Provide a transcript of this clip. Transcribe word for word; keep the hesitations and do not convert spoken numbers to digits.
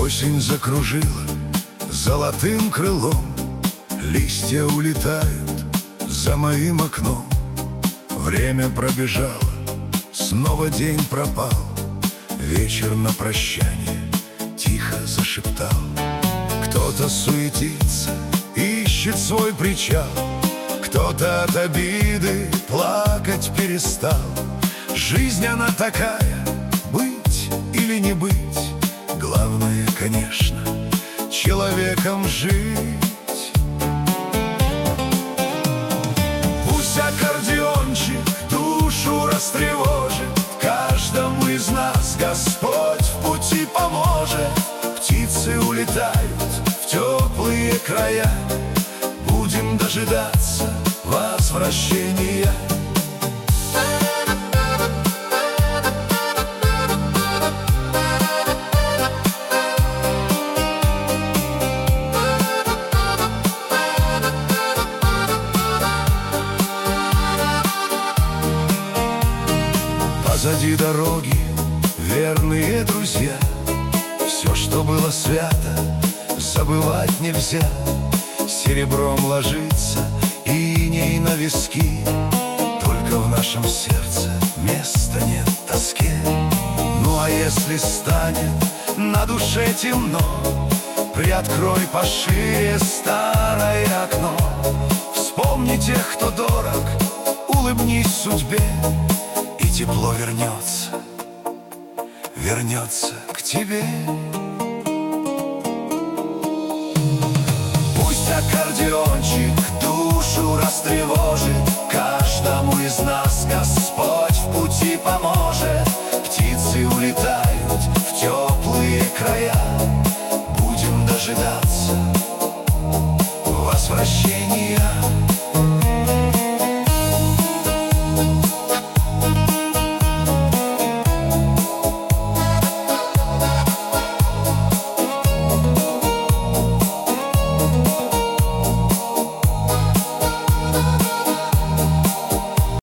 Осень закружила золотым крылом, листья улетают за моим окном. Время пробежало, снова день пропал. Вечер на прощание тихо зашептал. Кто-то суетится, ищет свой причал, кто-то от обиды плакать перестал. Жизнь она такая, быть или не быть. Главное, конечно, человеком жить. Пусть аккордеончик душу растревожит, каждому из нас Господь в пути поможет. Птицы улетают в теплые края, будем дожидаться возвращения. Позади дороги верные друзья. Все, что было свято, забывать нельзя. Серебром ложится иней на виски, только в нашем сердце места нет тоске. Ну а если станет на душе темно, приоткрой пошире старое окно. Вспомни тех, кто дорог, улыбнись судьбе, и тепло вернется, вернется к тебе. Пусть аккордеончик душу растревожит, каждому из нас Господь в пути поможет. Птицы улетают в теплые края, будем дожидаться возвращения.